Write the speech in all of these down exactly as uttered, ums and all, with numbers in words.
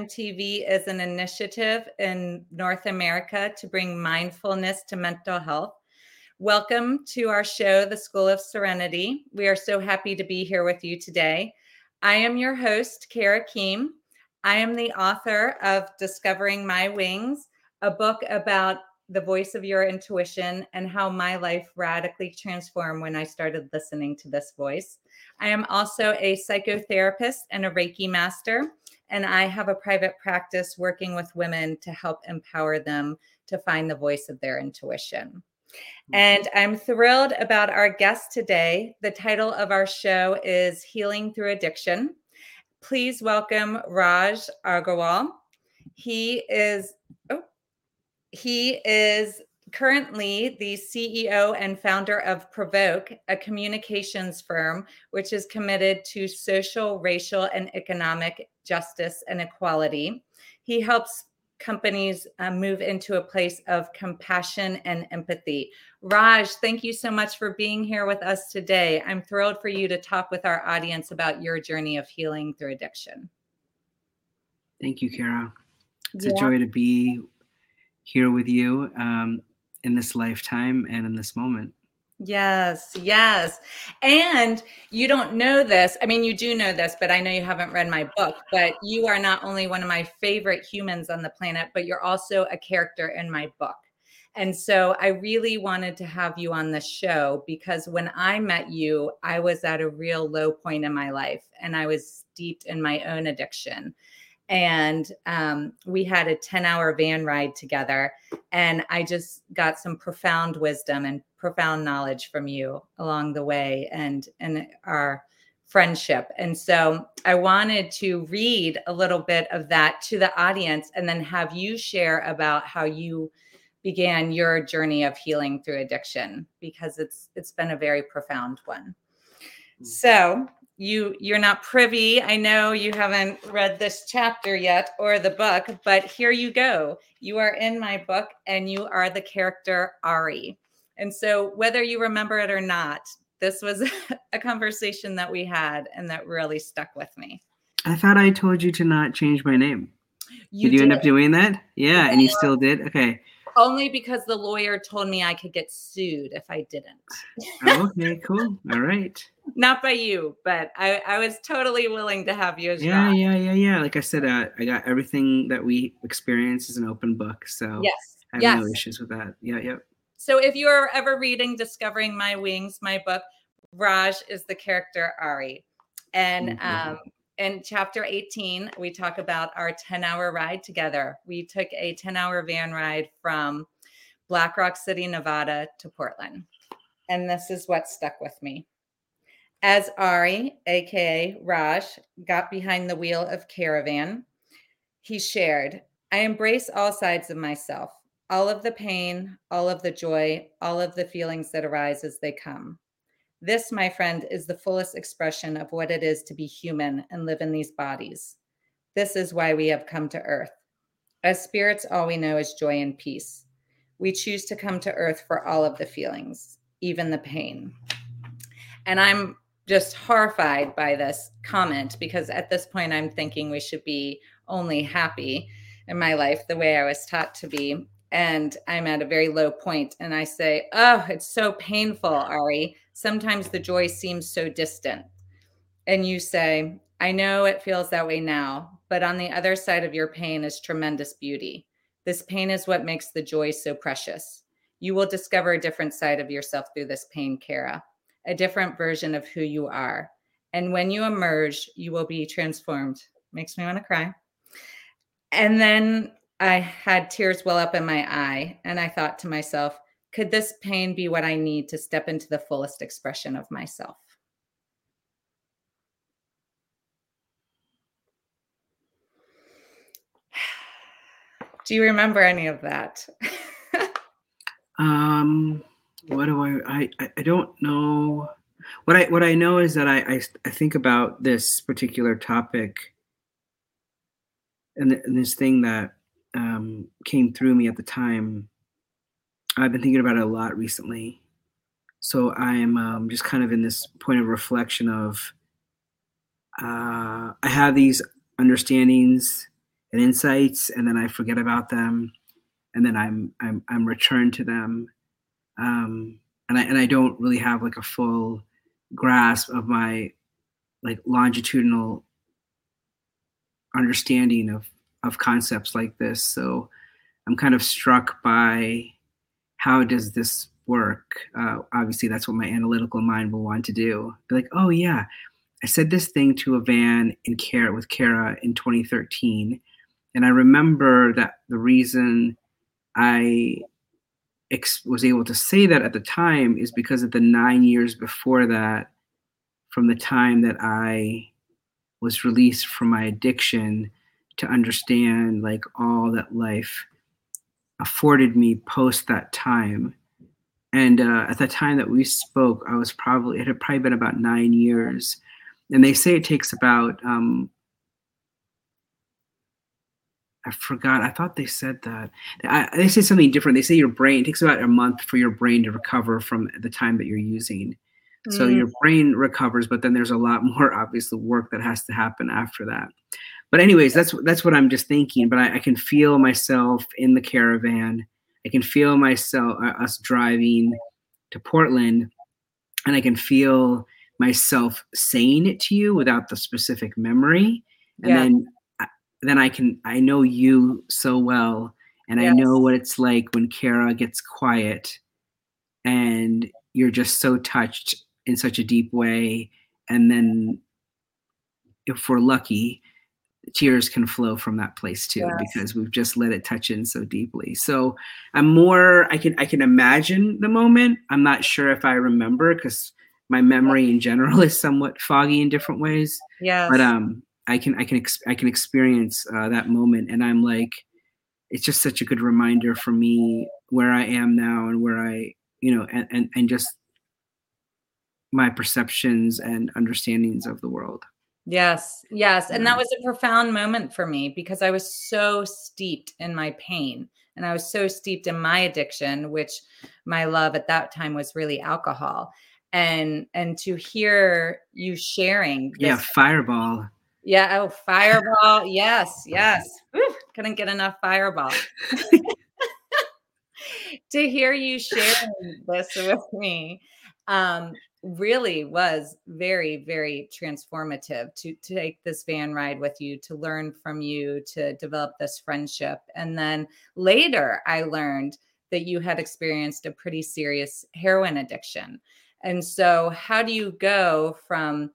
M T V is an initiative in North America to bring mindfulness to mental health. Welcome to our show, The School of Serenity. We are so happy to be here with you today. I am your host, Kara Keem. I am the author of Discovering My Wings, a book about the voice of your intuition and how my life radically transformed when I started listening to this voice. I am also a psychotherapist and a Reiki master, and I have a private practice working with women to help empower them to find the voice of their intuition. And I'm thrilled about our guest today. The title of our show is Healing Through Addiction. Please welcome Raj Agarwal. He is, oh, he is currently the C E O and founder of Provoke, a communications firm which is committed to social, racial, and economic justice and equality. He helps companies uh, move into a place of compassion and empathy. Raj, thank you so much for being here with us today. I'm thrilled for you to talk with our audience about your journey of healing through addiction. Thank you, Kara. It's Yeah. a joy to be here with you um, in this lifetime and in this moment. Yes, yes. And you don't know this. I mean, you do know this, but I know you haven't read my book, but you are not only one of my favorite humans on the planet, but you're also a character in my book. And so I really wanted to have you on the show because when I met you, I was at a real low point in my life and I was steeped in my own addiction. And um, we had a ten hour van ride together. And I just got some profound wisdom and profound knowledge from you along the way and, and our friendship. And so I wanted to read a little bit of that to the audience and then have you share about how you began your journey of healing through addiction, because it's it's been a very profound one. So you you're not privy. I know you haven't read this chapter yet or the book, but here you go. You are in my book and you are the character Ari. And so whether you remember it or not, this was a conversation that we had and that really stuck with me. I thought I told you to not change my name. You did you did. end up doing that? Yeah, yeah, and you still did? Okay. Only because the lawyer told me I could get sued if I didn't. Oh, okay, cool. All right. Not by you, but I, I was totally willing to have you as yeah, Raj. Yeah, yeah, yeah. Like I said, uh, I got everything that we experience as an open book. So yes, I have yes. no issues with that. Yeah, yeah. So if you are ever reading Discovering My Wings, my book, Raj is the character Ari. And mm-hmm. um, in chapter eighteen, we talk about our ten hour ride together. We took a ten hour van ride from Black Rock City, Nevada to Portland. And this is what stuck with me. As Ari, A K A Raj, got behind the wheel of Caravan, he shared, I embrace all sides of myself, all of the pain, all of the joy, all of the feelings that arise as they come. This, my friend, is the fullest expression of what it is to be human and live in these bodies. This is why we have come to Earth. As spirits, all we know is joy and peace. We choose to come to Earth for all of the feelings, even the pain. And I'm just horrified by this comment because at this point I'm thinking we should be only happy in my life the way I was taught to be. And I'm at a very low point and I say, oh, it's so painful, Ari. Sometimes the joy seems so distant. And you say, I know it feels that way now, but on the other side of your pain is tremendous beauty. This pain is what makes the joy so precious. You will discover a different side of yourself through this pain, Kara, a different version of who you are. And when you emerge, you will be transformed. Makes me want to cry. And then I had tears well up in my eye. And I thought to myself, could this pain be what I need to step into the fullest expression of myself? Do you remember any of that? um, what do I, I, I don't know. What I, what I know is that I, I, I think about this particular topic and, the, and this thing that um, came through me at the time. I've been thinking about it a lot recently. So I'm um, just kind of in this point of reflection of, uh, I have these understandings and insights, and then I forget about them, and then I'm I'm I'm returned to them, um, and I and I don't really have like a full grasp of my like longitudinal understanding of of concepts like this. So I'm kind of struck by how does this work? Uh, obviously, that's what my analytical mind will want to do. Be like, oh yeah, I said this thing to a van in Kara with Kara in twenty thirteen, and I remember that the reason I ex- was able to say that at the time is because of the nine years before that, from the time that I was released from my addiction, to understand like all that life afforded me post that time. And uh, at the time that we spoke, I was probably, it had probably been about nine years. And they say it takes about, um, I forgot, I thought they said that. I, they say something different. They say your brain, it takes about a month for your brain to recover from the time that you're using. So Mm. your brain recovers, but then there's a lot more obviously work that has to happen after that. But anyways, that's that's what I'm just thinking. But I, I can feel myself in the caravan. I can feel myself uh, us driving to Portland, and I can feel myself saying it to you without the specific memory. And Yeah. then then I can I know you so well, and I Yes. know what it's like when Kara gets quiet, and you're just so touched in such a deep way, and then if we're lucky, tears can flow from that place too, Yes. because we've just let it touch in so deeply. So I'm more, I can, I can imagine the moment. I'm not sure if I remember, because my memory in general is somewhat foggy in different ways. Yes. But um, I can, I can, ex- I can experience uh, that moment, and I'm like, it's just such a good reminder for me where I am now and where I, you know, and and, and just my perceptions and understandings of the world. Yes, yes. And Yeah. that was a profound moment for me because I was so steeped in my pain, and I was so steeped in my addiction, which my love at that time was really alcohol. And and to hear you sharing this. Yeah, Fireball. Yeah, oh, Fireball. Yes, yes. Woo, couldn't get enough Fireball. To hear you sharing this with me, um, really was very, very transformative to, to take this van ride with you, to learn from you, to develop this friendship. And then later I learned that you had experienced a pretty serious heroin addiction. And so how do you go from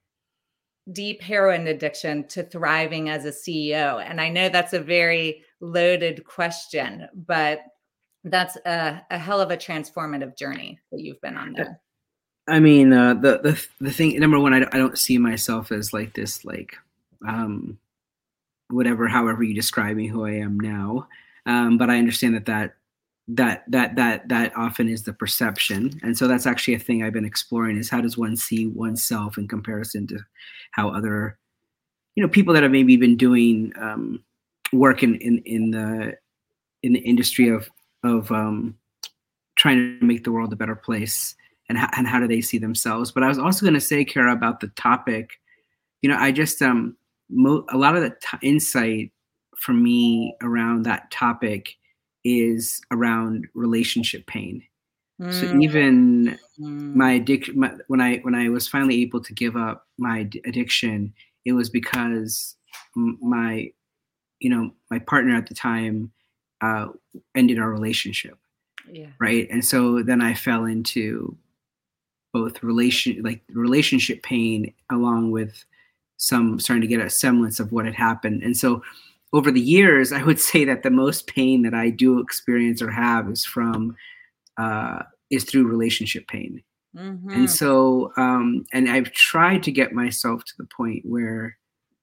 deep heroin addiction to thriving as a C E O? And I know that's a very loaded question, but that's a, a hell of a transformative journey that you've been on there. I mean, uh, the the the thing. Number one, I, I don't see myself as like this, like, um, whatever, however you describe me, who I am now. Um, but I understand that that that that that that often is the perception, and so that's actually a thing I've been exploring: is how does one see oneself in comparison to how other, you know, people that have maybe been doing um, work in, in in the in the industry of of um, trying to make the world a better place, and how, and how do they see themselves. But I was also going to say, Kara, about the topic, you know, I just, um, mo- a lot of the t- insight for me around that topic is around relationship pain. Mm. So even mm. my addiction, my, when I, when I was finally able to give up my d- addiction, it was because m- my, you know, my partner at the time uh, ended our relationship. Yeah. Right. And so then I fell into both relation, like relationship pain, along with some starting to get a semblance of what had happened. And so over the years, I would say that the most pain that I do experience or have is from, uh, is through relationship pain. Mm-hmm. And so, um, and I've tried to get myself to the point where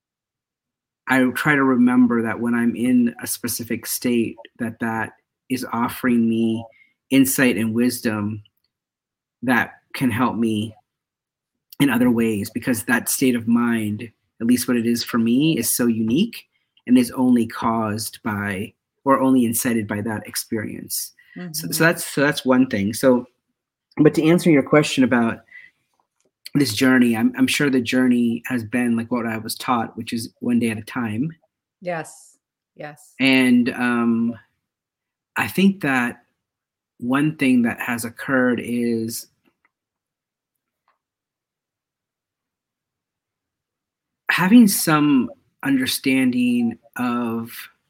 I try to remember that when I'm in a specific state, that that is offering me insight and wisdom that can help me in other ways, because that state of mind, at least what it is for me, is so unique and is only caused by, or only incited by, that experience. Mm-hmm. So, so that's so that's one thing. So, but to answer your question about this journey, I'm I'm sure the journey has been like what I was taught, which is one day at a time. Yes. Yes. And um, I think that one thing that has occurred is having some understanding of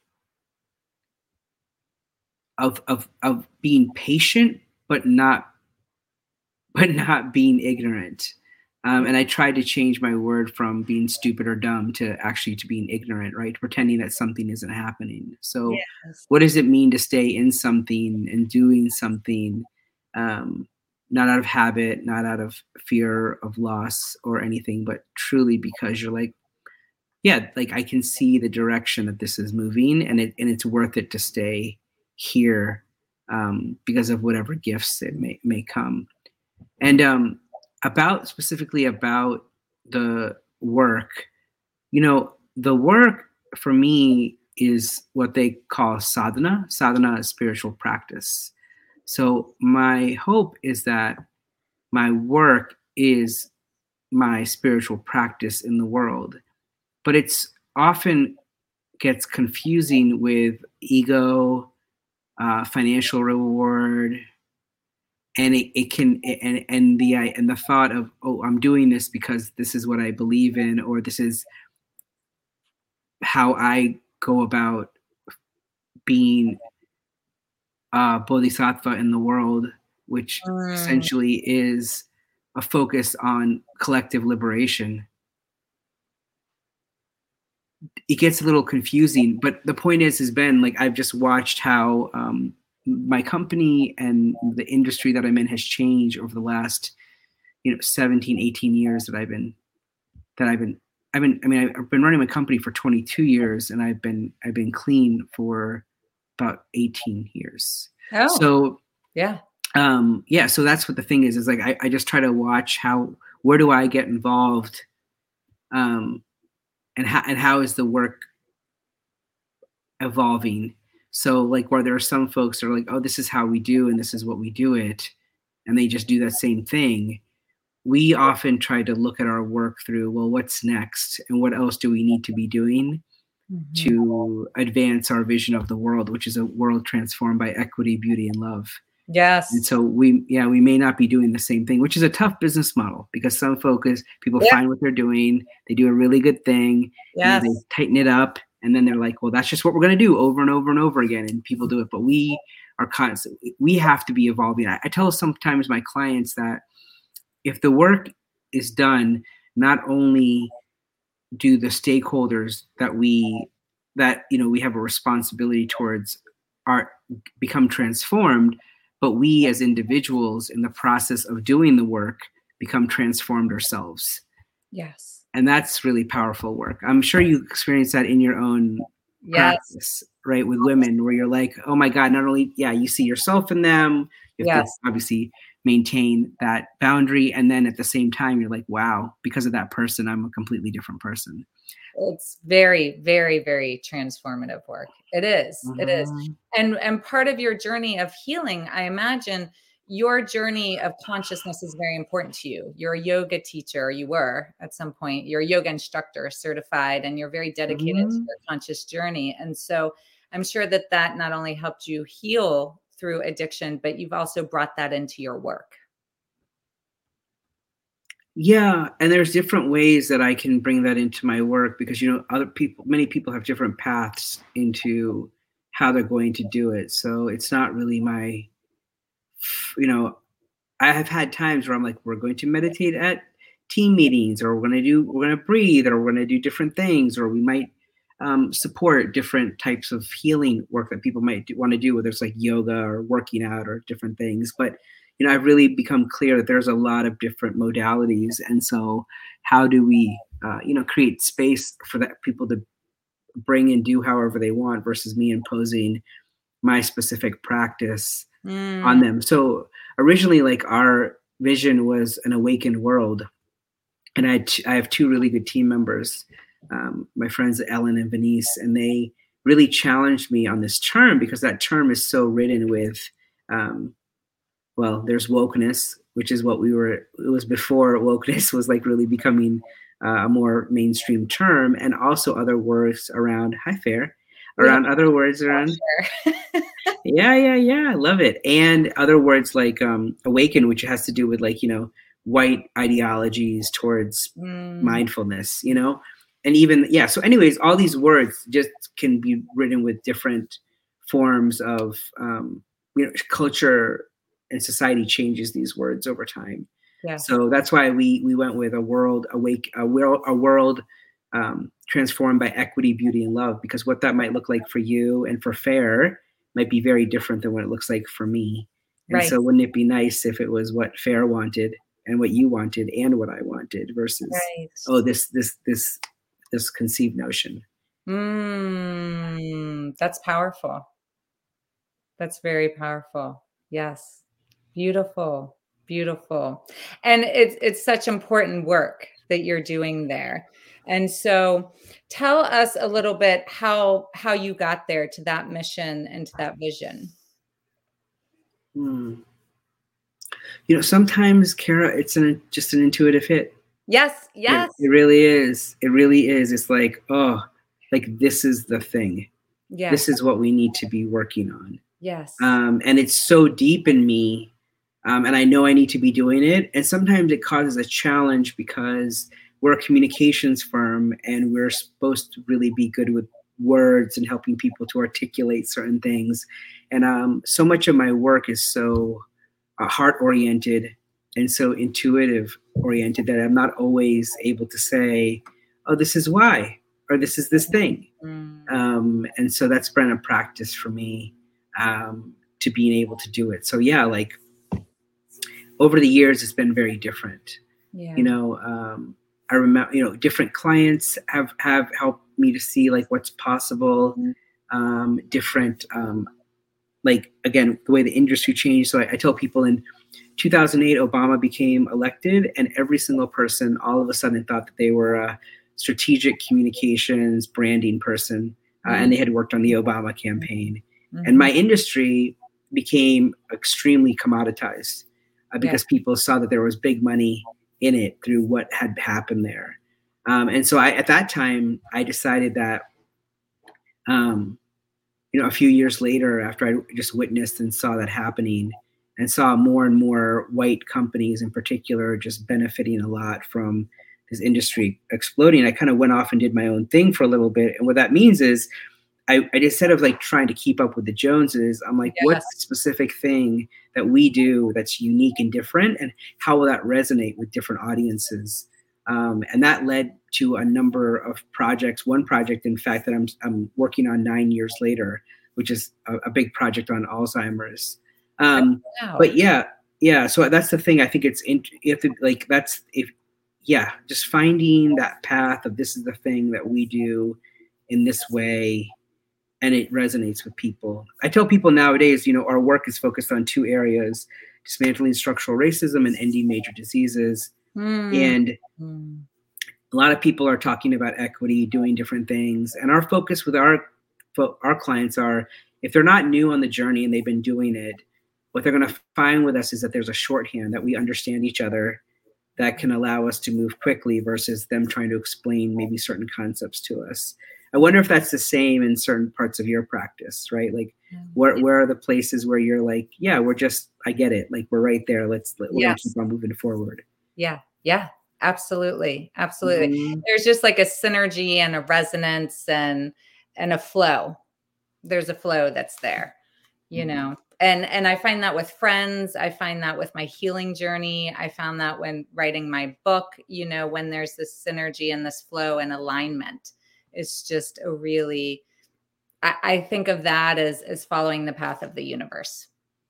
of of of being patient, but not but not being ignorant. Um, and I tried to change my word from being stupid or dumb to actually to being ignorant, right? Pretending that something isn't happening. So, Yes. what does it mean to stay in something and doing something, um, not out of habit, not out of fear of loss or anything, but truly because you're like, yeah, like I can see the direction that this is moving, and it and it's worth it to stay here um, because of whatever gifts it may may come. And um, about specifically about the work, you know, the work for me is what they call sadhana. Sadhana is spiritual practice. So my hope is that my work is my spiritual practice in the world, but it's often gets confusing with ego, uh, financial reward, and it, it can and and the and the thought of, oh, I'm doing this because this is what I believe in, or this is how I go about being a bodhisattva in the world, which Mm. essentially is a focus on collective liberation. It gets a little confusing, but the point is, has been like I've just watched how um, my company and the industry that I'm in has changed over the last, you know, seventeen, eighteen years that I've been that I've been I've been I mean I've been running my company for twenty-two years, and I've been I've been clean for about eighteen years. Oh, So yeah. um yeah, so that's what the thing is, is like I, I just try to watch how where do I get involved, um and how and how is the work evolving. So like where there are some folks that are like, oh, this is how we do and this is what we do it, and they just do that same thing. We often try to look at our work through, well, what's next and what else do we need to be doing Mhm. to advance our vision of the world, which is a world transformed by equity, beauty, and love. Yes. And so we, yeah, we may not be doing the same thing, which is a tough business model because some focus people Yeah. find what they're doing, they do a really good thing, Yes. you know, they tighten it up, and then they're like, well, that's just what we're going to do over and over and over again, and people do it. But we are constant. We have to be evolving. I, I tell sometimes my clients that if the work is done, not only do the stakeholders that we that you know we have a responsibility towards are become transformed, but we as individuals in the process of doing the work become transformed ourselves. Yes. And that's really powerful work. I'm sure you experience that in your own Yes. practice, right? With women, where you're like, oh my God, not only, yeah, you see yourself in them, you have Yes. to obviously maintain that boundary. And then at the same time, you're like, wow, because of that person, I'm a completely different person. It's very, very, very transformative work. It is. Mm-hmm. It is. And and part of your journey of healing, I imagine your journey of consciousness is very important to you. You're a yoga teacher, you were at some point. You're a yoga instructor certified, and you're very dedicated Mm-hmm. to your conscious journey. And so I'm sure that that not only helped you heal through addiction, but you've also brought that into your work. Yeah, and there's different ways that I can bring that into my work because, you know, other people, many people have different paths into how they're going to do it. So it's not really my, you know, I have had times where I'm like, we're going to meditate at team meetings, or we're going to do, we're going to breathe, or we're going to do different things, or we might um, support different types of healing work that people might want to do, whether it's like yoga or working out or different things. But you know, I've really become clear that there's a lot of different modalities, and so how do we, uh, you know, create space for that people to bring and do however they want, versus me imposing my specific practice Mm. on them. So originally, like our vision was an awakened world, and I had t- I have two really good team members, um, my friends Ellen and Venice, and they really challenged me on this term because that term is so ridden with. Um, well, there's wokeness, which is what we were, it was before wokeness was like really becoming uh, a more mainstream term, and also other words around, hi, Fair, around other words around. yeah, yeah, yeah. I love it. And other words like um, awaken, which has to do with like, you know, white ideologies towards mm. mindfulness, you know, and even, yeah. So anyways, all these words just can be written with different forms of, um, you know, culture and society changes these words over time. Yeah. So that's why we, we went with a world awake, a world, a world um, transformed by equity, beauty, and love, because what that might look like for you and for Fair might be very different than what it looks like for me. And right. so wouldn't it be nice if it was what Fair wanted and what you wanted and what I wanted versus, right. oh, this, this, this, this conceived notion. Mm, that's powerful. That's very powerful. Yes. Beautiful. Beautiful. And it's, it's such important work that you're doing there. And so tell us a little bit how, how you got there to that mission and to that vision. Hmm. You know, sometimes, Kara, it's an, just an intuitive hit. Yes. Yes. It, it really is. It really is. It's like, oh, like this is the thing. Yes. This is what we need to be working on. Yes. Um, and it's so deep in me. Um, and I know I need to be doing it. And sometimes it causes a challenge because we're a communications firm and we're supposed to really be good with words and helping people to articulate certain things. And um, so much of my work is so uh, heart-oriented and so intuitive-oriented that I'm not always able to say, oh, this is why, or this is this thing. Mm. Um, and so that's been a practice for me um, to being able to do it. So yeah, like, over the years, it's been very different. Yeah. You know, um, I remember, you know, different clients have, have helped me to see like what's possible. Mm-hmm. Um, different, um, like, again, the way the industry changed. So I, I tell people in two thousand eight, Obama became elected and every single person all of a sudden thought that they were a strategic communications branding person. Uh, mm-hmm. And they had worked on the Obama campaign. Mm-hmm. And my industry became extremely commoditized. Uh, because yeah. people saw that there was big money in it through what had happened there. Um, and so I, at that time, I decided that, um, you know, a few years later, after I just witnessed and saw that happening and saw more and more white companies in particular just benefiting a lot from this industry exploding, I kind of went off and did my own thing for a little bit. And what that means is I, I instead of like trying to keep up with the Joneses, I'm like, yes. what's the specific thing that we do that's unique and different, and how will that resonate with different audiences? Um, and that led to a number of projects. One project, in fact, that I'm I'm working on nine years later, which is a, a big project on Alzheimer's. Um, wow. But yeah, yeah. So that's the thing. I think it's in, you have to like that's if yeah, just finding that path of this is the thing that we do in this way. And it resonates with people. I tell people nowadays, you know, our work is focused on two areas: dismantling structural racism and ending major diseases. Mm. And mm. a lot of people are talking about equity, doing different things. And our focus with our our clients are, if they're not new on the journey and they've been doing it, what they're going to find with us is that there's a shorthand, that we understand each other, that can allow us to move quickly versus them trying to explain maybe certain concepts to us. I wonder if that's the same in certain parts of your practice, right? Like, where where are the places where you're like, yeah, we're just, I get it. Like, we're right there. Let's, we're yes. gonna keep on moving forward. Yeah. Yeah, absolutely. Absolutely. Mm-hmm. There's just like a synergy and a resonance and, and a flow. There's a flow that's there, you mm-hmm. know? And, and I find that with friends, I find that with my healing journey. I found that when writing my book, you know, when there's this synergy and this flow and alignment. It's just a really, I, I think of that as, as following the path of the universe.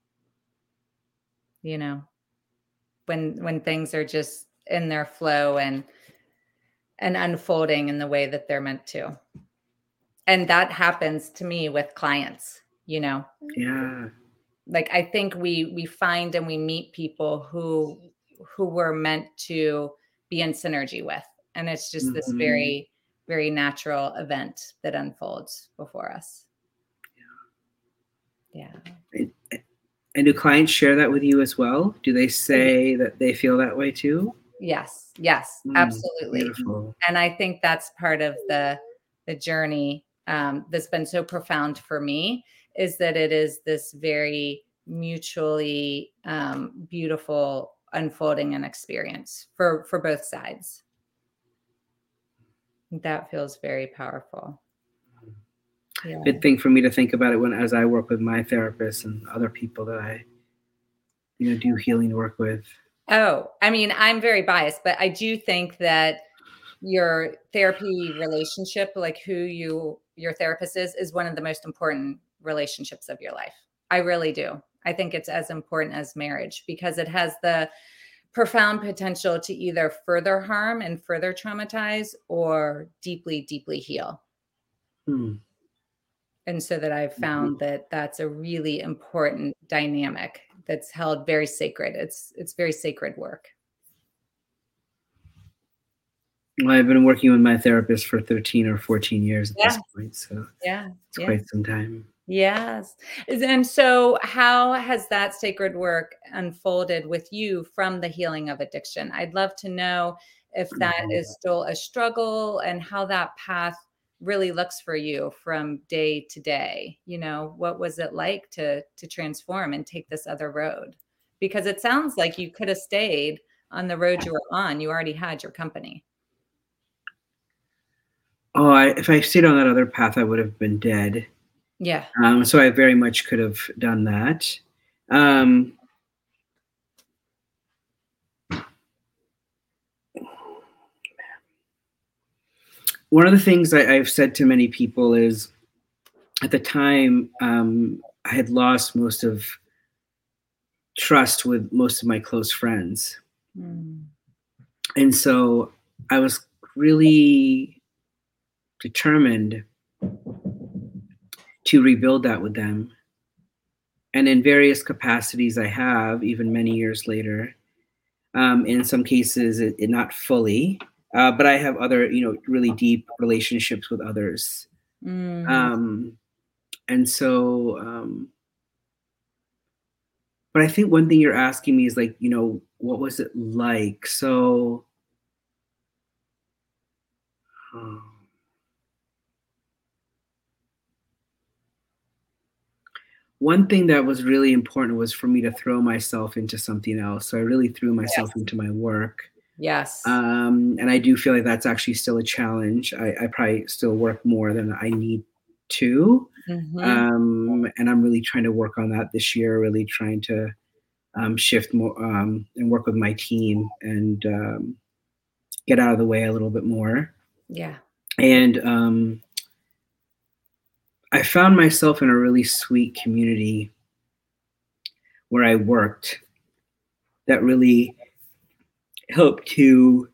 You know, when, when things are just in their flow and, and unfolding in the way that they're meant to. And that happens to me with clients, you know? Yeah. Like, I think we, we find and we meet people who, who we're meant to be in synergy with. And it's just mm-hmm. this very, very natural event that unfolds before us. Yeah. And, and do clients share that with you as well? Do they say that they feel that way too? Yes. Yes, mm, absolutely. Beautiful. And I think that's part of the, the journey um, that's been so profound for me is that it is this very mutually um, beautiful unfolding and experience for, for both sides. That feels very powerful. Yeah. Good thing for me to think about it when, as I work with my therapist and other people that I, you know, do healing work with. Oh, I mean, I'm very biased, but I do think that your therapy relationship, like who you, your therapist is, is one of the most important relationships of your life. I really do. I think it's as important as marriage because it has the profound potential to either further harm and further traumatize or deeply, deeply heal. Hmm. And so that I've found mm-hmm. that that's a really important dynamic that's held very sacred. It's, it's very sacred work. Well, I've been working with my therapist for thirteen or fourteen years at yeah. this point. So yeah, it's yeah. quite some time. Yes. And so how has that sacred work unfolded with you from the healing of addiction? I'd love to know if that mm-hmm. is still a struggle and how that path really looks for you from day to day. You know, what was it like to to transform and take this other road? Because it sounds like you could have stayed on the road you were on. You already had your company. Oh, I, if I stayed on that other path, I would have been dead. Yeah. Um, so I very much could have done that. Um, one of the things I, I've said to many people is, at the time, um, I had lost most of trust with most of my close friends. Mm. And so I was really determined to rebuild that with them. And in various capacities I have, even many years later, um, in some cases, it, it not fully, uh, but I have other, you know, really deep relationships with others. Mm. Um, and so, um, but I think one thing you're asking me is like, you know, what was it like? So, um, one thing that was really important was for me to throw myself into something else. So I really threw myself yes. into my work. Yes. Um, and I do feel like that's actually still a challenge. I, I probably still work more than I need to. Mm-hmm. Um, and I'm really trying to work on that this year, really trying to um, shift more um, and work with my team and um, get out of the way a little bit more. Yeah. And um, I found myself in a really sweet community where I worked that really helped to,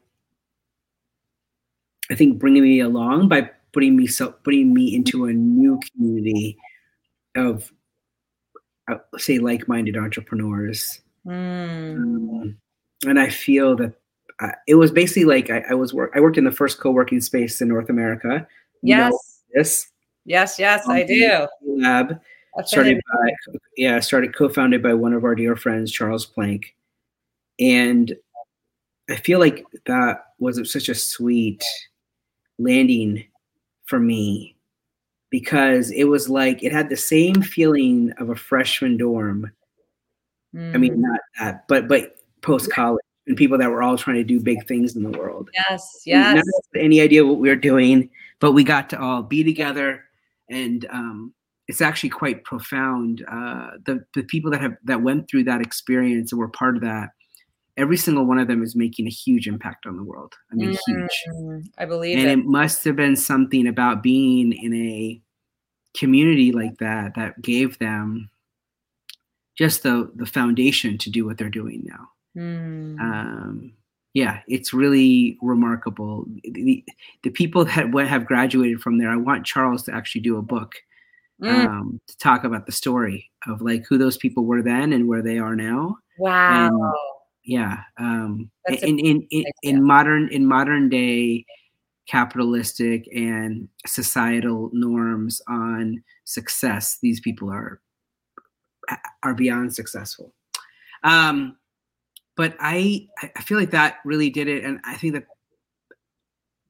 I think, bring me along by putting me so putting me into a new community of, uh, say, like-minded entrepreneurs. Mm. Um, and I feel that uh, it was basically like I, I was work. I worked in the first co-working space in North America. You yes. know this. Yes, yes, um, I do. Lab started by yeah, started co-founded by one of our dear friends, Charles Plank, and I feel like that was such a sweet landing for me because it was like it had the same feeling of a freshman dorm. Mm. I mean, not that, but but post college and people that were all trying to do big things in the world. Yes, yes. Not any idea what we were doing, but we got to all be together. And um, it's actually quite profound. Uh, the the people that have that went through that experience and were part of that, every single one of them is making a huge impact on the world. I mean, mm, huge. I believe and it. And it must have been something about being in a community like that that gave them just the the foundation to do what they're doing now. Mm. Um, yeah, it's really remarkable. The, the people that have graduated from there, I want Charles to actually do a book mm. um, to talk about the story of like who those people were then and where they are now. Wow. And yeah. Um, in, in, in, in modern, in modern day capitalistic and societal norms on success, these people are, are beyond successful. Um, But I, I feel like that really did it. And I think that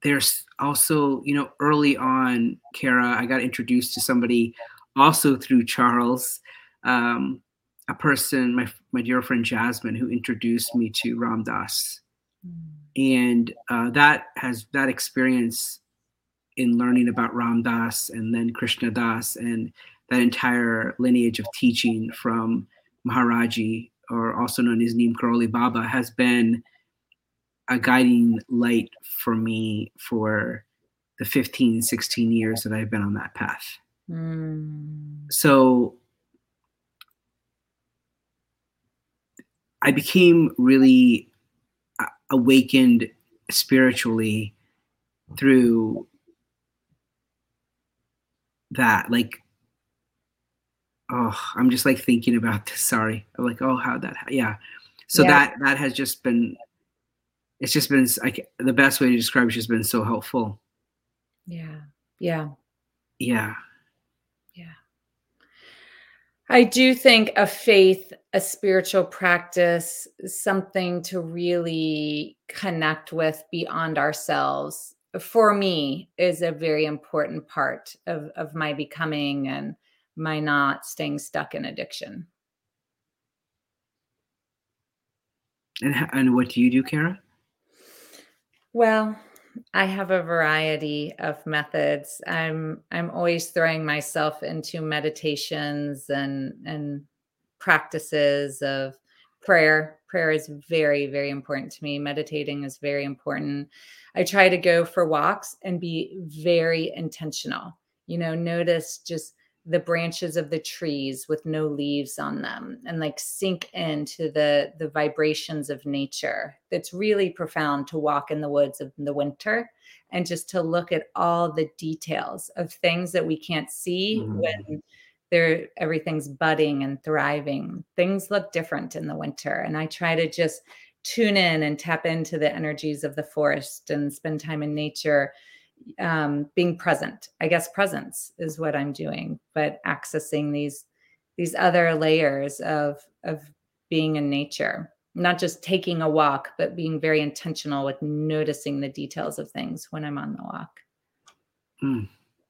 there's also, you know, early on, Kara, I got introduced to somebody also through Charles, um, a person, my my dear friend Jasmine, who introduced me to Ram Dass. Mm. And uh, that has that experience in learning about Ram Dass and then Krishna Das and that entire lineage of teaching from Maharaji, or also known as Neem Karoli Baba, has been a guiding light for me for the fifteen, sixteen years that I've been on that path. Mm. So I became really awakened spiritually through that. Like, oh, I'm just like thinking about this. Sorry. I'm like, oh, how that, yeah. So yeah. that, that has just been, it's just been like the best way to describe it's just been so helpful. Yeah. Yeah. Yeah. Yeah. I do think a faith, a spiritual practice, something to really connect with beyond ourselves, for me, is a very important part of, of my becoming and my not staying stuck in addiction. And, and what do you do, Kara? Well, I have a variety of methods. I'm I'm always throwing myself into meditations and and practices of prayer. Prayer is very, very important to me. Meditating is very important. I try to go for walks and be very intentional. You know, notice just the branches of the trees with no leaves on them and like sink into the the vibrations of nature. It's really profound to walk in the woods in the winter and just to look at all the details of things that we can't see mm-hmm. when they're everything's budding and thriving. Things look different in the winter, and I try to just tune in and tap into the energies of the forest and spend time in nature. Um, being present, I guess presence is what I'm doing, but accessing these, these other layers of, of being in nature, not just taking a walk, but being very intentional with noticing the details of things when I'm on the walk. Mm.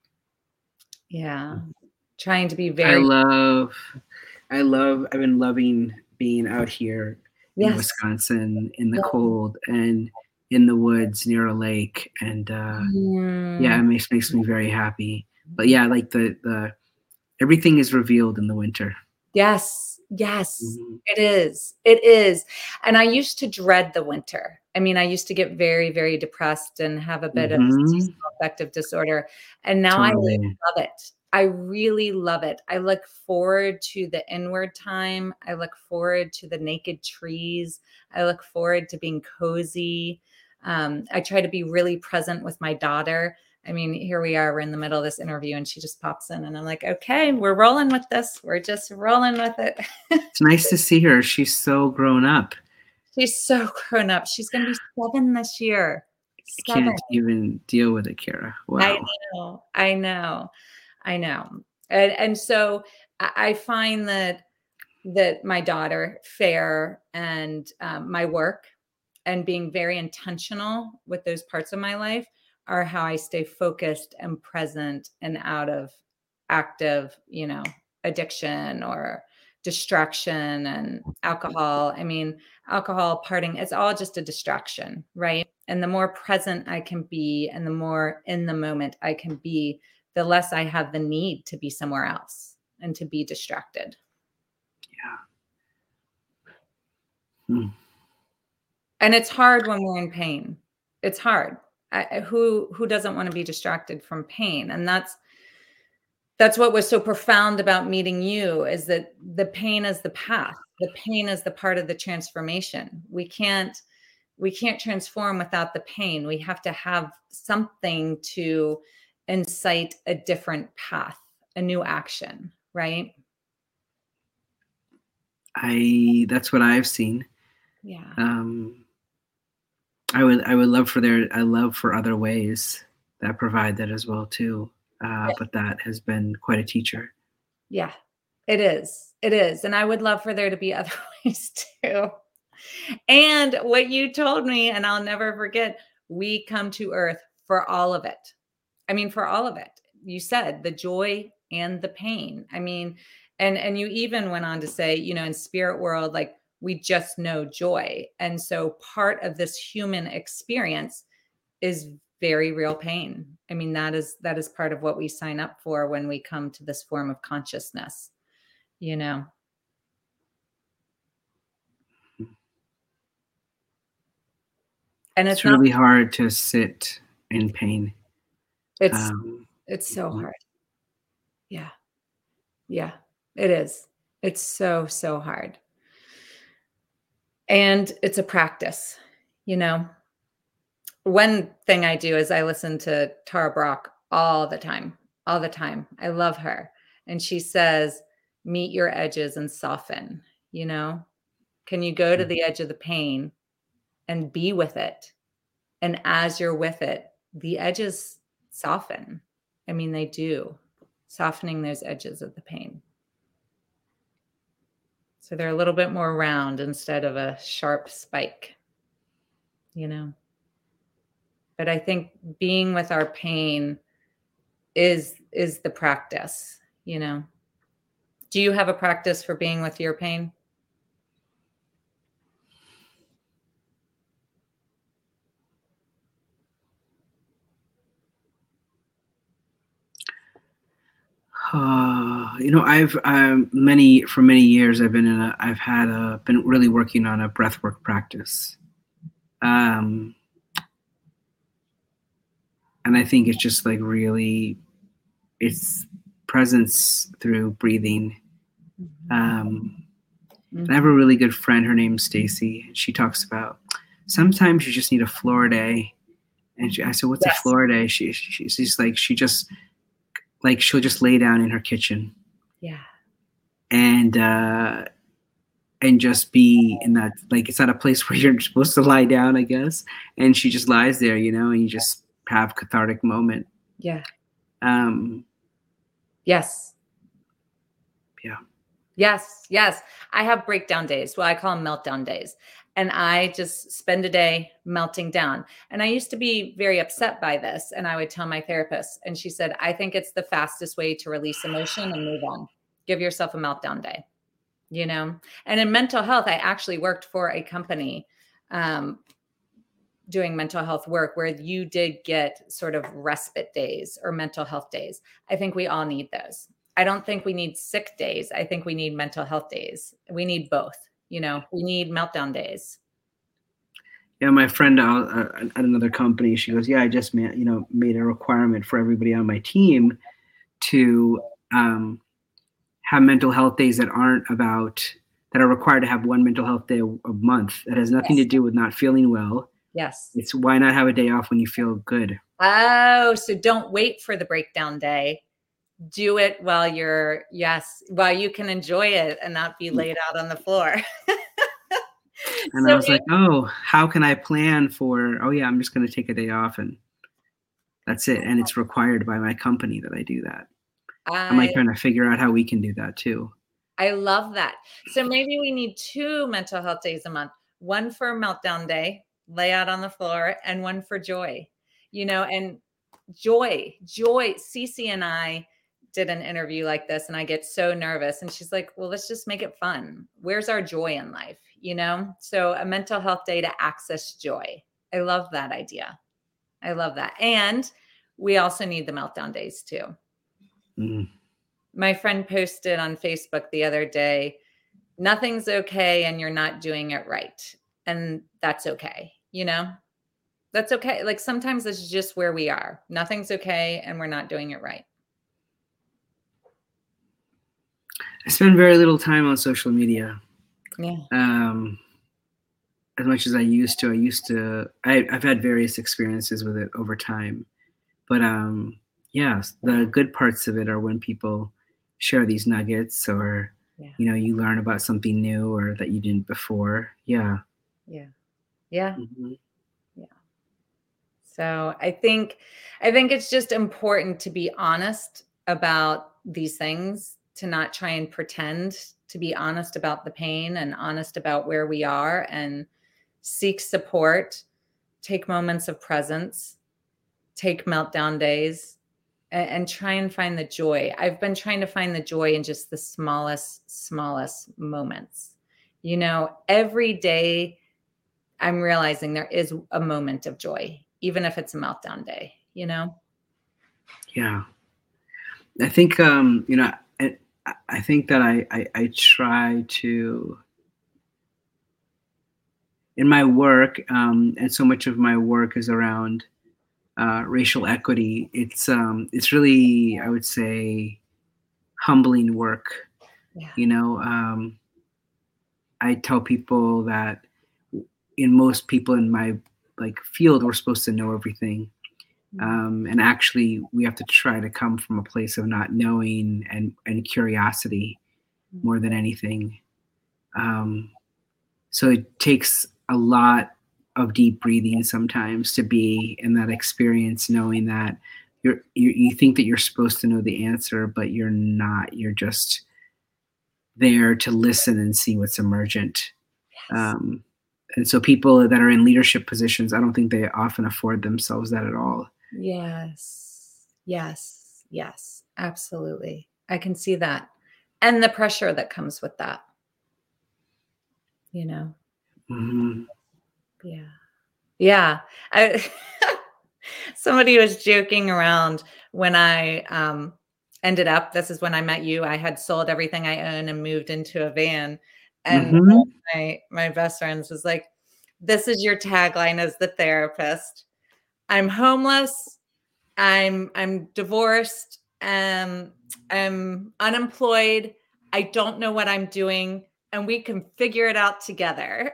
Yeah. Trying to be very, I love, I love, I've been loving being out here in yes. Wisconsin in the yeah. cold and in the woods near a lake, and uh mm. yeah, it makes makes me very happy. But yeah, like the the everything is revealed in the winter. Yes, yes, mm-hmm. it is. It is. And I used to dread the winter. I mean, I used to get very, very depressed and have a bit mm-hmm. of seasonal affective disorder. And now totally. I love it. I really love it. I look forward to the inward time. I look forward to the naked trees. I look forward to being cozy. Um, I try to be really present with my daughter. I mean, here we are, we're in the middle of this interview and she just pops in and I'm like, okay, we're rolling with this. We're just rolling with it. It's nice to see her. She's so grown up. She's so grown up. She's going to be seven this year. Seven. I can't even deal with it, Kara. Wow. I know. I know. I know. And, and so I find that, that my daughter, Fair, and um, my work, and being very intentional with those parts of my life are how I stay focused and present and out of active, you know, addiction or distraction and alcohol. I mean, alcohol, partying, it's all just a distraction, right? And the more present I can be and the more in the moment I can be, the less I have the need to be somewhere else and to be distracted. Yeah. Hmm. And it's hard when we're in pain. It's hard. I, who who doesn't want to be distracted from pain? And that's that's what was so profound about meeting you, is that the pain is the path. The pain is the part of the transformation. We can't we can't transform without the pain. We have to have something to incite a different path, a new action, right? I that's what I've seen. Yeah. Um I would I would love for there I love for other ways that provide that as well too. Uh, yeah. But that has been quite a teacher. Yeah, it is. It is. And I would love for there to be other ways too. And what you told me, and I'll never forget, we come to Earth for all of it. I mean, for all of it. You said the joy and the pain. I mean, and and you even went on to say, you know, in spirit world, like we just know joy. And so part of this human experience is very real pain. I mean, that is that is part of what we sign up for when we come to this form of consciousness, you know. And it's, it's not, really hard to sit in pain. it's Um, it's so hard. Yeah. Yeah, it is. It's so, so hard. And it's a practice, you know. One thing I do is I listen to Tara Brach all the time, all the time. I love her. And she says, meet your edges and soften, you know. Can you go to the edge of the pain and be with it? And as you're with it, the edges soften. I mean, they do, softening those edges of the pain. So they're a little bit more round instead of a sharp spike, you know. But I think being with our pain is is the practice, you know. Do you have a practice for being with your pain? Uh, you know, I've um, many for many years I've been in a I've had a been really working on a breathwork practice, um, and I think it's just like really, it's presence through breathing. Um, Mm-hmm. I have a really good friend. Her name's Stacy. She talks about sometimes you just need a floor day, and she, I said, "What's yes. a floor day?" She, she she's like she just like she'll just lay down in her kitchen. Yeah. And uh, and just be in that, like, it's not a place where you're supposed to lie down, I guess. And she just lies there, you know, and you just have cathartic moment. Yeah. Um, yes. Yeah. Yes. Yes. I have breakdown days. Well, I call them meltdown days. And I just spend a day melting down. And I used to be very upset by this. And I would tell my therapist, and she said, I think it's the fastest way to release emotion and move on. Give yourself a meltdown day, you know? And in mental health, I actually worked for a company um, doing mental health work where you did get sort of respite days or mental health days. I think we all need those. I don't think we need sick days. I think we need mental health days. We need both. You know, we need meltdown days. Yeah, my friend uh, at another company, she goes, yeah, I just made, you know, made a requirement for everybody on my team to um, have mental health days that aren't about, that are required to have one mental health day a, a month. That has nothing yes. to do with not feeling well. Yes. It's why not have a day off when you feel good? Oh, so don't wait for the breakdown day. Do it while you're, yes, while you can enjoy it and not be laid out on the floor. And so I was like, oh, how can I plan for, oh yeah, I'm just going to take a day off and that's it. And it's required by my company that I do that. I, I'm like trying to figure out how we can do that too. I love that. So maybe we need two mental health days a month, one for meltdown day, lay out on the floor, and one for joy, you know, and joy, joy. Cece and I did an interview like this and I get so nervous. And she's like, well, let's just make it fun. Where's our joy in life? You know? So a mental health day to access joy. I love that idea. I love that. And we also need the meltdown days too. Mm. My friend posted on Facebook the other day, nothing's okay and you're not doing it right. And that's okay. You know, that's okay. Like sometimes this is just where we are. Nothing's okay and we're not doing it right. I spend very little time on social media. Yeah. Um, as much as I used to. I used to, I, I've had various experiences with it over time. But um, yeah, the good parts of it are when people share these nuggets or, yeah. you know, you learn about something new or that you didn't before. Yeah. Yeah. Yeah. Mm-hmm. Yeah. So I think, I think it's just important to be honest about these things, to not try and pretend, to be honest about the pain and honest about where we are and seek support, take moments of presence, take meltdown days and, and try and find the joy. I've been trying to find the joy in just the smallest, smallest moments. You know, every day I'm realizing there is a moment of joy, even if it's a meltdown day, you know? Yeah. I think, um, you know, I, I think that I, I, I try to, in my work, um, and so much of my work is around uh, racial equity. It's, um, it's really, I would say, humbling work. Yeah. You know, um, I tell people that in most people in my like field, we're supposed to know everything. Um, and actually, we have to try to come from a place of not knowing and, and curiosity more than anything. Um, so it takes a lot of deep breathing sometimes to be in that experience, knowing that you're, you, you think that you're supposed to know the answer, but you're not. You're just there to listen and see what's emergent. Yes. Um, and so people that are in leadership positions, I don't think they often afford themselves that at all. Yes. Yes. Yes. Absolutely. I can see that. And the pressure that comes with that. You know? Mm-hmm. Yeah. Yeah. I, somebody was joking around when I um, ended up, this is when I met you. I had sold everything I own and moved into a van. And Mm-hmm. my, my best friends was like, this is your tagline as the therapist. I'm homeless. I'm I'm divorced. Um, I'm unemployed. I don't know what I'm doing, and we can figure it out together.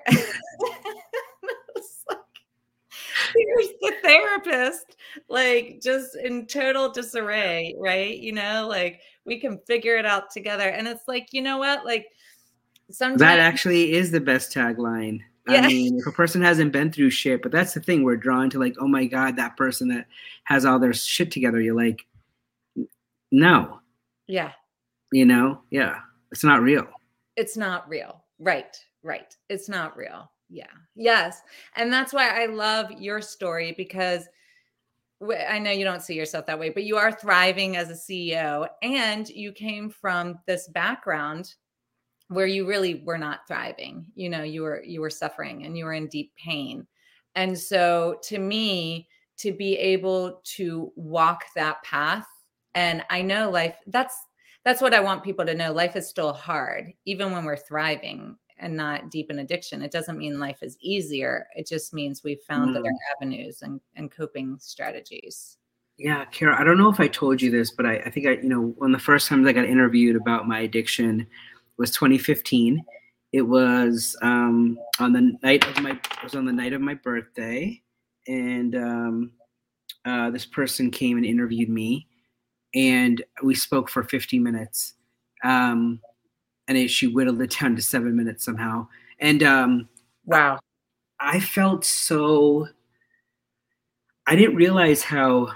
Like, here's the therapist, like just in total disarray, right? You know, like we can figure it out together. And it's like, you know what? Like sometimes that actually is the best tagline. Yeah. I mean, if a person hasn't been through shit, but that's the thing, we're drawn to like, oh my God, that person that has all their shit together. You're like, no. Yeah. You know? Yeah. It's not real. It's not real. Right. Right. It's not real. Yeah. Yes. And that's why I love your story, because I know you don't see yourself that way, but you are thriving as a C E O, and you came from this background where you really were not thriving. You know, you were, you were suffering and you were in deep pain. And so to me, to be able to walk that path, and I know life, that's, that's what I want people to know. Life is still hard, even when we're thriving and not deep in addiction. It doesn't mean life is easier. It just means we've found Mm. other avenues and, and coping strategies. Yeah, Kara, I don't know if I told you this, but I, I think I, you know, one of the first times I got interviewed about my addiction was twenty fifteen. It was um, on the night of my, it was on the night of my birthday, and um, uh, this person came and interviewed me, and we spoke for fifty minutes, um, and it, she whittled it down to seven minutes somehow, and um, wow, I, I felt so. I didn't realize how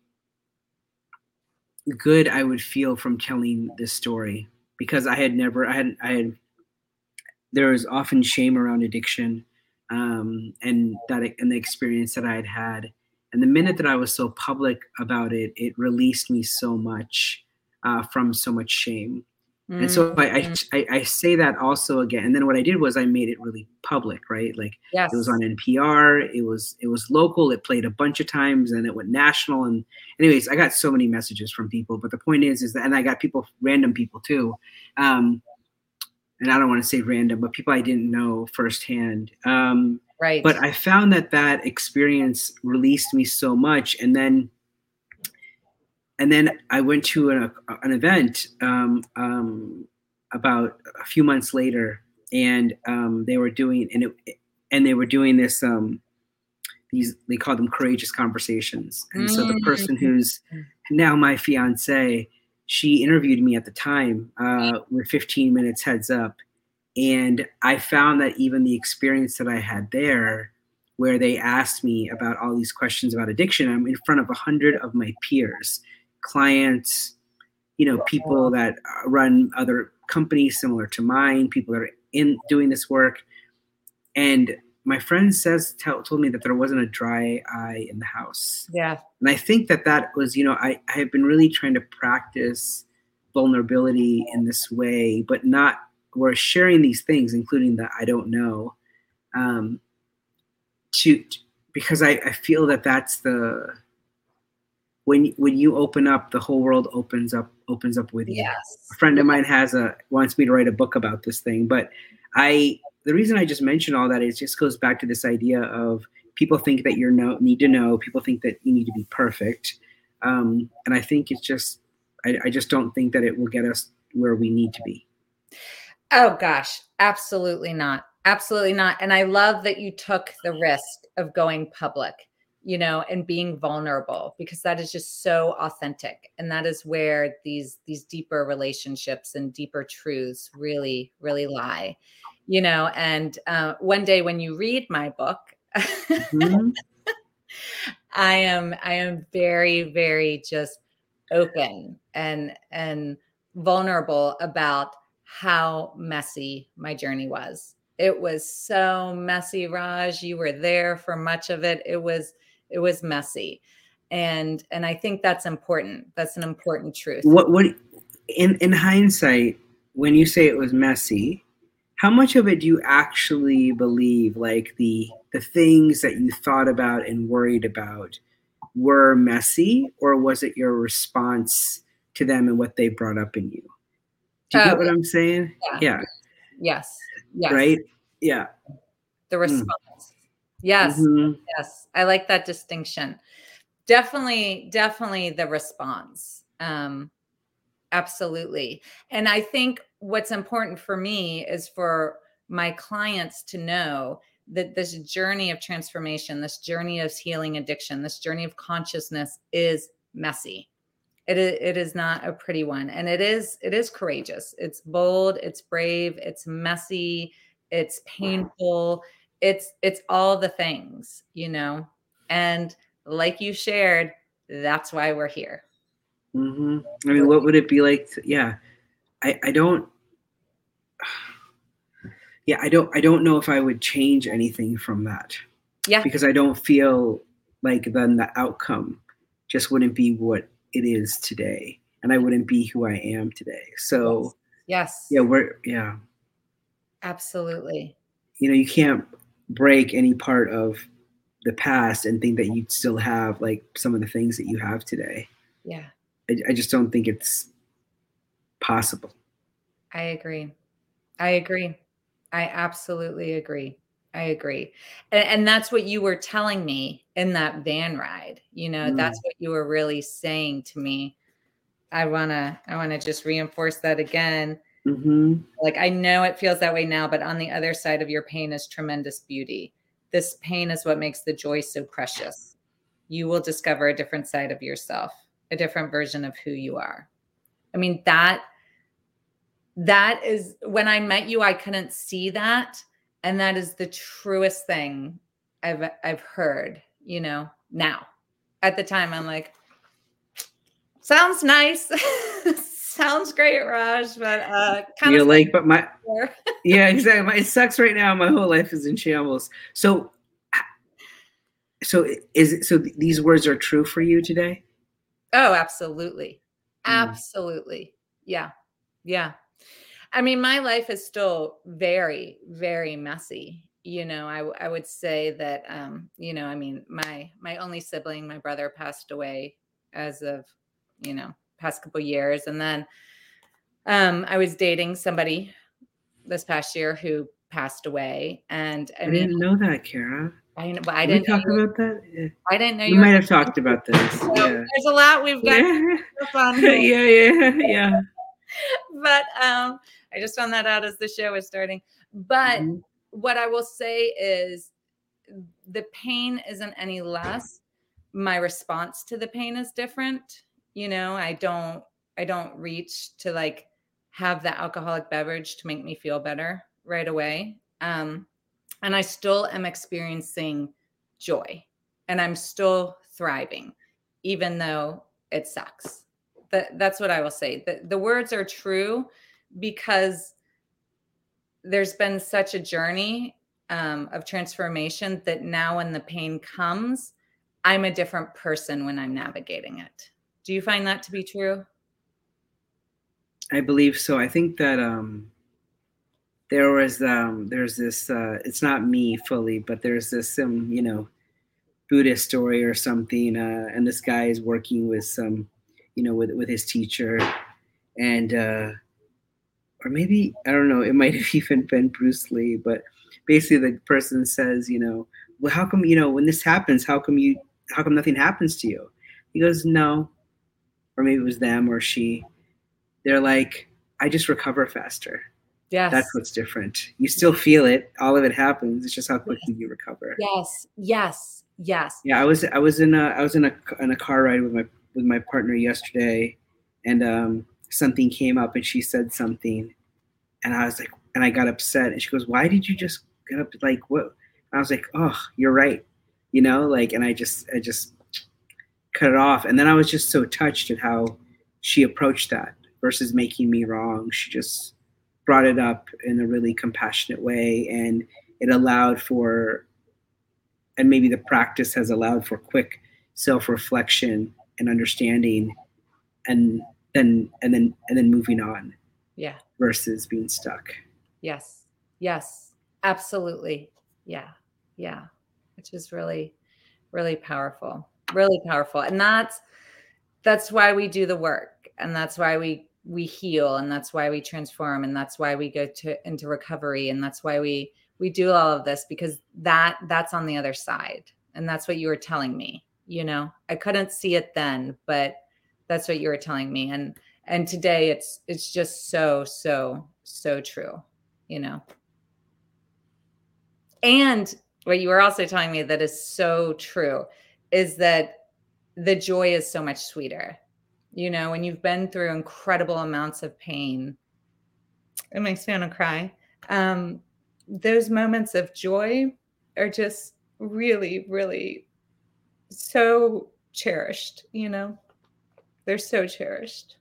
good I would feel from telling this story, because I had never, I had, I had, there was often shame around addiction, um, and that, and the experience that I had had. And the minute that I was so public about it, it released me so much uh, from so much shame. Mm-hmm. And so I, I, I say that also again. And then what I did was I made it really public, right? Like yes. It was on N P R. It was, it was local. It played a bunch of times and it went national. And anyways, I got so many messages from people, but the point is, is that, and I got people, random people too. Um, and I don't want to say random, but people I didn't know firsthand. Um, right. But I found that that experience released me so much. And then, and then I went to an, an event um, um, about a few months later, and um, they were doing, and it, and they were doing this, um, these, they call them courageous conversations. And mm-hmm. so the person who's now my fiance, she interviewed me at the time uh, with fifteen minutes heads up. And I found that even the experience that I had there, where they asked me about all these questions about addiction, I'm in front of a hundred of my peers, clients, you know, people that run other companies similar to mine, people that are in doing this work. And my friend says tell, told me that there wasn't a dry eye in the house. Yeah. And I think that that was, you know, I, I have been really trying to practice vulnerability in this way, but not, we're sharing these things, including the I don't know, um, to, because I, I feel that that's the, when, when you open up, the whole world opens up, opens up with you. Yes. A friend of mine has a, wants me to write a book about this thing, but I, the reason I just mentioned all that is just goes back to this idea of people think that you know need to know. People think that you need to be perfect, um, and I think it's just I, I just don't think that it will get us where we need to be. Oh gosh, absolutely not, absolutely not. And I love that you took the risk of going public, you know, and being vulnerable, because that is just so authentic, and that is where these these deeper relationships and deeper truths really really lie. You know, and uh, one day when you read my book, mm-hmm. I am I am very, very just open and and vulnerable about how messy my journey was. It was so messy, Raj. You were there for much of it. It was it was messy, and and I think that's important. That's an important truth. What what in in hindsight, when you say it was messy, how much of it do you actually believe, like the the things that you thought about and worried about were messy, or was it your response to them and what they brought up in you? Do you oh, get what I'm saying? Yeah. yeah. Yes. Yes. Right? Yeah. The response. Mm. Yes. Mm-hmm. Yes. I like that distinction. Definitely, definitely the response. Um, absolutely. And I think what's important for me is for my clients to know that this journey of transformation, this journey of healing addiction, this journey of consciousness is messy. It is, it is not a pretty one. And it is, it is courageous. It's bold, it's brave, it's messy, it's painful. It's, it's all the things, you know, and like you shared, that's why we're here. Mm-hmm. I mean, what would it be like? To, yeah, I, I don't, yeah, I don't, I don't know if I would change anything from that. Yeah. Because I don't feel like then the outcome just wouldn't be what it is today. And I wouldn't be who I am today. So yes. Yeah, we're, yeah. Absolutely. You know, you can't break any part of the past and think that you'd still have like some of the things that you have today. Yeah. I, I just don't think it's possible. I agree. I agree. I absolutely agree. I agree. And, and that's what you were telling me in that van ride. You know, mm. that's what you were really saying to me. I want to, I want to just reinforce that again. Mm-hmm. Like, I know it feels that way now, but on the other side of your pain is tremendous beauty. This pain is what makes the joy so precious. You will discover a different side of yourself, a different version of who you are. I mean, that, that is, when I met you, I couldn't see that. And that is the truest thing I've, I've heard, you know, now. At the time, I'm like, sounds nice. Sounds great, Raj, but uh, kind You're of like, but my, yeah, exactly. My, it sucks right now. My whole life is in shambles. So, so is it, so these words are true for you today? Oh, absolutely. Absolutely. Mm. Yeah. Yeah. I mean, my life is still very, very messy. You know, I, I would say that, um, you know, I mean, my, my only sibling, my brother, passed away as of, you know, past couple years. And then um, I was dating somebody this past year who passed away. And I, I mean, didn't know that, Kara. I, well, I Did didn't we talk know about that. Yeah. I didn't know we you might were- have talked about this. So yeah. There's a lot we've got yeah. on here. yeah, yeah, yeah. But um, I just found that out as the show was starting. But mm-hmm. what I will say is the pain isn't any less. My response to the pain is different. You know, I don't, I don't reach to like have the alcoholic beverage to make me feel better right away. Um, and I still am experiencing joy and I'm still thriving, even though it sucks. That, that's what I will say. The, the words are true because there's been such a journey um, of transformation that now when the pain comes, I'm a different person when I'm navigating it. Do you find that to be true? I believe so. I think that um, there was um, there's this. Uh, it's not me fully, but there's this some you know Buddhist story or something, uh, and this guy is working with some, you know, with with his teacher, and uh, or maybe I don't know. It might have even been Bruce Lee, but basically the person says, you know, well, how come you know when this happens? How come you? How come nothing happens to you? He goes, no, or maybe it was them or she. They're like, I just recover faster. Yes. That's what's different. You still feel it. All of it happens. It's just how quickly you recover. Yes. Yes. Yes. Yeah, I was I was in a I was in a in a car ride with my with my partner yesterday, and um, something came up, and she said something, and I was like, and I got upset, and she goes, "Why did you just get up? Like what?" And I was like, "Oh, you're right," you know, like, and I just I just cut it off, and then I was just so touched at how she approached that versus making me wrong. She just brought it up in a really compassionate way, and it allowed for, and maybe the practice has allowed for quick self-reflection and understanding, and then and then and then moving on. Yeah. Versus being stuck. Yes. Yes. Absolutely. Yeah. Yeah. Which is really, really powerful. Really powerful. And that's that's why we do the work. And that's why we we heal, and that's why we transform, and that's why we go to into recovery, and that's why we we do all of this, because that that's on the other side. And that's what you were telling me. You know, I couldn't see it then, but that's what you were telling me. And and today it's it's just so, so, so true, you know. And what you were also telling me that is so true is that the joy is so much sweeter. You know, when you've been through incredible amounts of pain, it makes me want to cry. Um, those moments of joy are just really, really so cherished, you know? They're so cherished.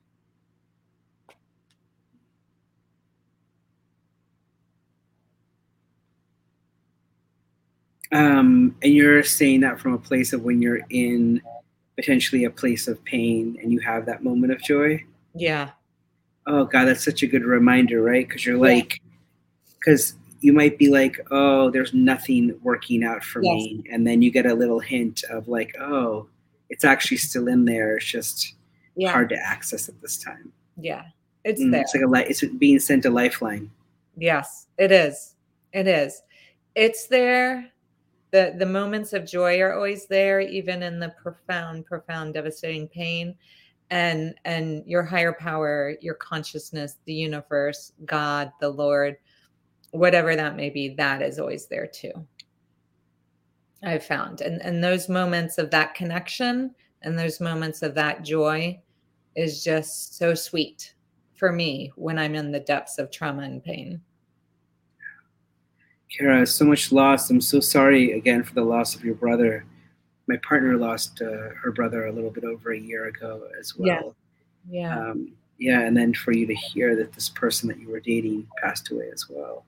Um, and you're saying that from a place of when you're in potentially a place of pain and you have that moment of joy? Yeah. Oh God, that's such a good reminder, right? Because you're like, because you might be like, oh, there's nothing working out for Yes. me. And then you get a little hint of like, oh, it's actually still in there. It's just Yeah. hard to access at this time. Yeah. It's Mm, there. it's like a li- it's being sent a lifeline. Yes, it is. It is. It's there. The the moments of joy are always there, even in the profound, profound, devastating pain. And and your higher power, your consciousness, the universe, God, the Lord, whatever that may be, that is always there too. I've found. And and those moments of that connection and those moments of that joy is just so sweet for me when I'm in the depths of trauma and pain. Kara, so much loss. I'm so sorry again for the loss of your brother. My partner lost uh, her brother a little bit over a year ago as well. Yeah. Yeah. Um, yeah, and then for you to hear that this person that you were dating passed away as well.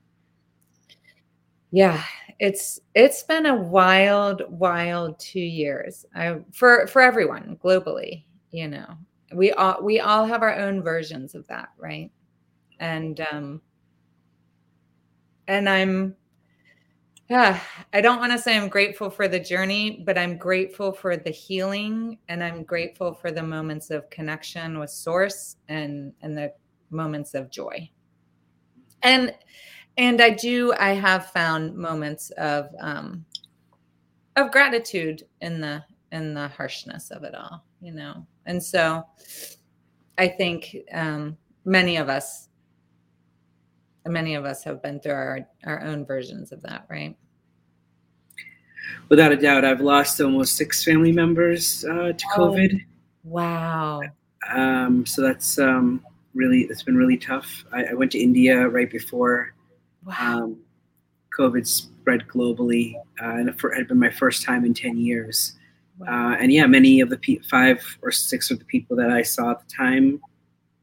Yeah, it's it's been a wild, wild two years. I for for everyone globally, you know. We all we all have our own versions of that, right? And um and I'm yeah, I don't want to say I'm grateful for the journey, but I'm grateful for the healing, and I'm grateful for the moments of connection with source, and and the moments of joy. And and I do I have found moments of um of gratitude in the in the harshness of it all, you know. And so I think um many of us many of us have been through our our own versions of that, right? Without a doubt, I've lost almost six family members uh, to COVID. Oh, wow. Um, so that's um, really, it's been really tough. I, I went to India right before Wow. um, COVID spread globally, uh, and it had been my first time in ten years. Wow. Uh, and yeah, many of the pe- five or six of the people that I saw at the time,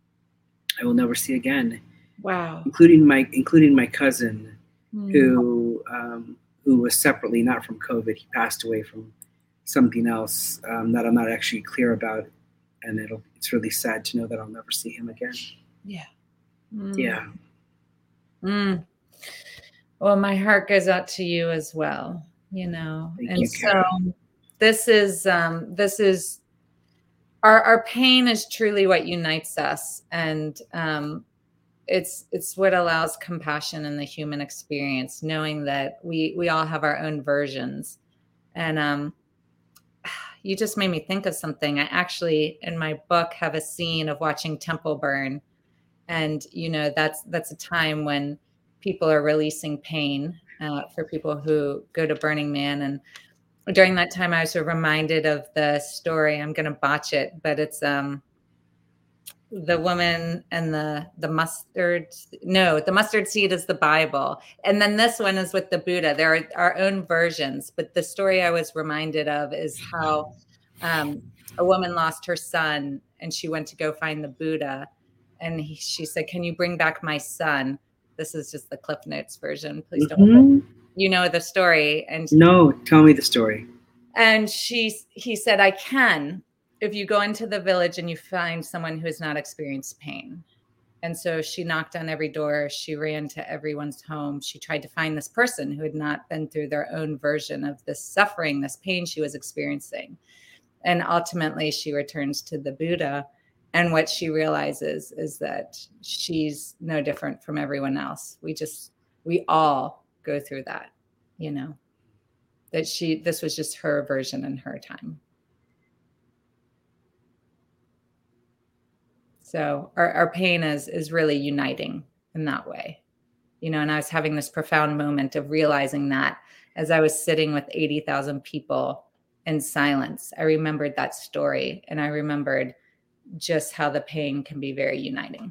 I will never see again. Wow. Including my including my cousin, Mm. who who um, who was separately, not from COVID. He passed away from something else um, that I'm not actually clear about, and it'll it's really sad to know that I'll never see him again. Yeah. Mm. Yeah. Mm. Well, my heart goes out to you as well, you know. Thank and you, so Kara. this is um, this is our our pain is truly what unites us, and um, it's it's what allows compassion in the human experience, knowing that we we all have our own versions. And um, you just made me think of something. I actually, in my book, have a scene of watching temple burn. And, you know, that's that's a time when people are releasing pain uh, for people who go to Burning Man. And during that time, I was reminded of the story. I'm going to botch it, but it's um, the woman and the the mustard. No, the mustard seed is the Bible. And then this one is with the Buddha. There are our own versions. But the story I was reminded of is how um, a woman lost her son and she went to go find the Buddha. And he, she said, "Can you bring back my son?" This is just the Cliff Notes version. Please don't. Mm-hmm. You know the story. And no, tell me the story. And she, he said, "I can, if you go into the village and you find someone who has not experienced pain." And so she knocked on every door. She ran to everyone's home. She tried to find this person who had not been through their own version of this suffering, this pain she was experiencing. And ultimately, she returns to the Buddha. And what she realizes is that she's no different from everyone else. We just, we all go through that, you know, that she, this was just her version in her time. So our, our pain is, is really uniting in that way, you know, and I was having this profound moment of realizing that as I was sitting with eighty thousand people in silence. I remembered that story, and I remembered just how the pain can be very uniting.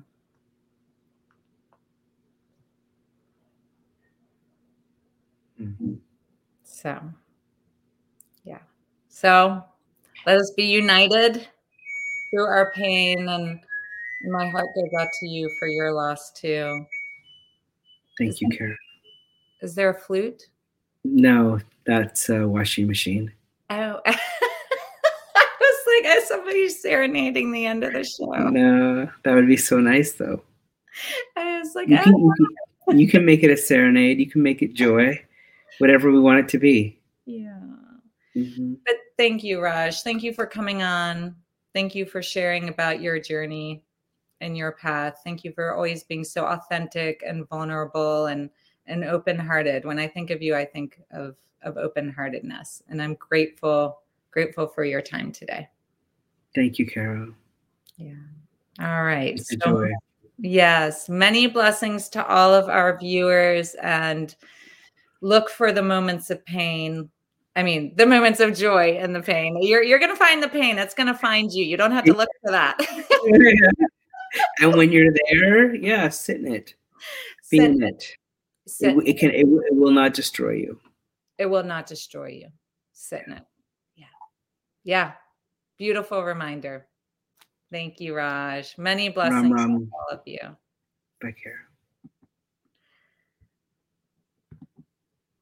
Mm-hmm. So, yeah. So let us be united through our pain, and my heart goes out to you for your loss too. Thank is you, there, Kara. Is there a flute? No, that's a washing machine. Oh, I was like, as somebody serenading the end of the show. No, that would be so nice, though. I was like, you can, oh. you can, you can make it a serenade. You can make it joy, whatever we want it to be. Yeah. Mm-hmm. But thank you, Raj. Thank you for coming on. Thank you for sharing about your journey and your path. Thank you for always being so authentic and vulnerable and, and open-hearted. When I think of you, I think of, of open-heartedness. And I'm grateful, grateful for your time today. Thank you, Carol. Yeah. All right. It's a so, joy. Yes. Many blessings to all of our viewers, and look for the moments of pain. I mean, the moments of joy and the pain. You're, you're going to find the pain. It's going to find you. You don't have to look for that. And when you're there, yeah, sit in it. Be in it. It, it can. It, it will not destroy you. It will not destroy you. Sit in it. Yeah. Yeah. Beautiful reminder. Thank you, Raj. Many blessings Ram, Ram. to all of you. Bye, Kara.